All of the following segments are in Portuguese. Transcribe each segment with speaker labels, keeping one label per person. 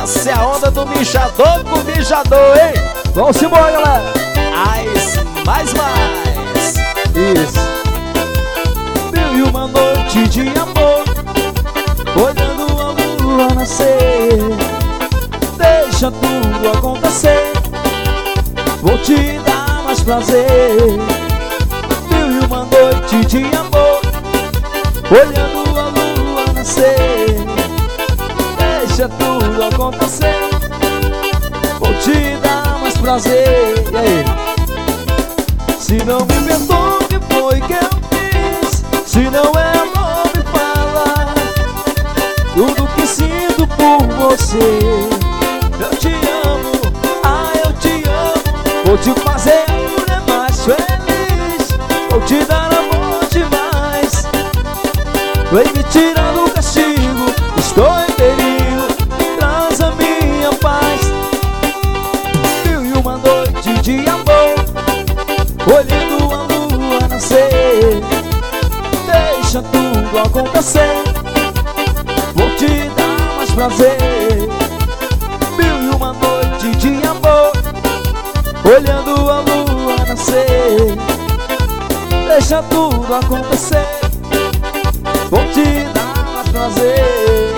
Speaker 1: Essa é a onda do mijador com mijador, hein?
Speaker 2: Vamos embora, galera.
Speaker 1: Mais.
Speaker 2: Isso.
Speaker 1: Mil e uma noite de amor, olhando a lua nascer. Deixa tudo acontecer, vou te dar mais prazer. Mil e uma noite de amor, olhando a lua nascer. Deixa tudo acontecer, vou te dar mais prazer.
Speaker 2: E aí?
Speaker 1: Se não me perdoa, o que foi que eu fiz? Se não é amor, me fala tudo que sinto por você. Eu te amo, eu te amo. Vou te fazer a mulher mais feliz, vou te dar amor demais. Vem me tirar do castigo, estou em perigo, traz a minha paz. Mil e uma noite de amor, olhando a lua nascer. Deixa tudo acontecer, vou te dar mais prazer. Mil e uma noite de amor, olhando a lua nascer. Deixa tudo acontecer, vou te dar mais prazer.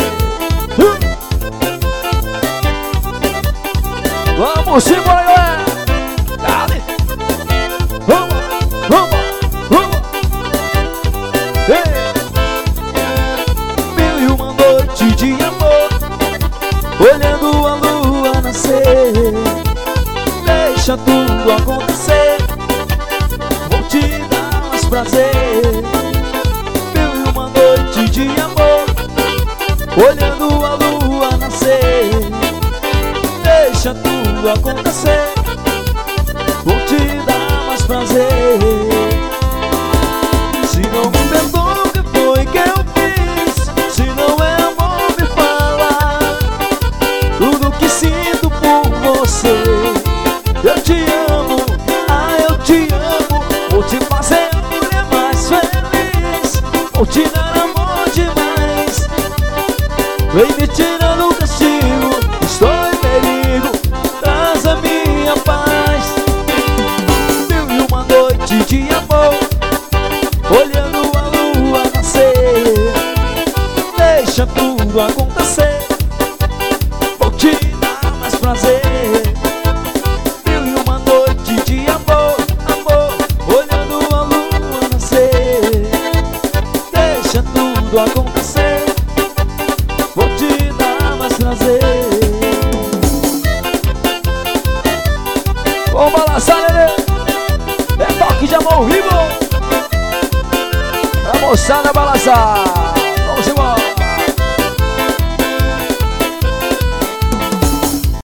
Speaker 2: Vamos embora, galera.
Speaker 1: Dale.
Speaker 2: Vamos.
Speaker 1: Mil e uma noite de amor, olhando a lua nascer. Deixa tudo acontecer, vou te dar mais prazer. Mil e uma noite de amor, olhando a lua nascer. Deixa tudo acontecer, vou te dar mais prazer. Se não me perdoa, o que foi que eu fiz? Se não é amor, me fala tudo que sinto por você. Eu te amo, eu te amo. Vou te fazer a mulher mais feliz, vou te dar amor demais. Vem me tirando do castigo, estou em perigo, traz a minha paz. Mil e uma noite de amor, olhando a lua nascer. Deixa tudo acontecer, vou te dar mais prazer. Mil e uma noite de amor, olhando a lua nascer. Deixa tudo acontecer, vou te dar mais prazer.
Speaker 2: Vamos balançar, nenê. É toque de amor vivo. Pra moçada balançar.